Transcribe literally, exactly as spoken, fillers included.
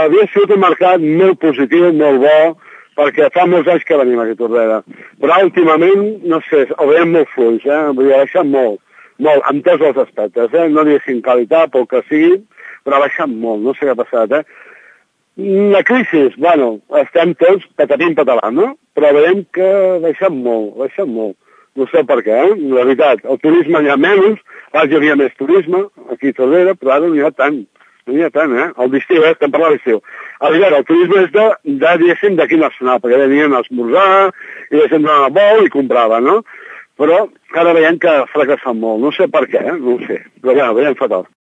havia sigut un mercat molt positiu, molt bo, perquè fa molts anys que venim aquí a Tordera. Però últimament, no sé, ho veiem molt fluix, eh? Vull dir, ha baixat molt, molt, en tots els aspectes, eh? No diguéssim qualitat, pel que sigui, però ha baixat molt, no sé què ha passat, eh? La crisi, bueno, estem tots patapim patalant, no? Però veiem que ha baixat molt, ha baixat molt. No sé per què, eh? La veritat, el turisme hi ha menys, abans hi havia més turisme, aquí a Tordera, però ara no hi ha tant. No hi ha tant, eh? El d'estiu, eh? Estem parlant d'estiu. A veure, el turisme és de, de diguéssim, d'aquí nacional, perquè venien a esmorzar, i la gent anava a vol i comprava, no? Però ara veiem que ha fracassat molt. No sé per què, eh? No ho sé. Però ja, veiem fatal.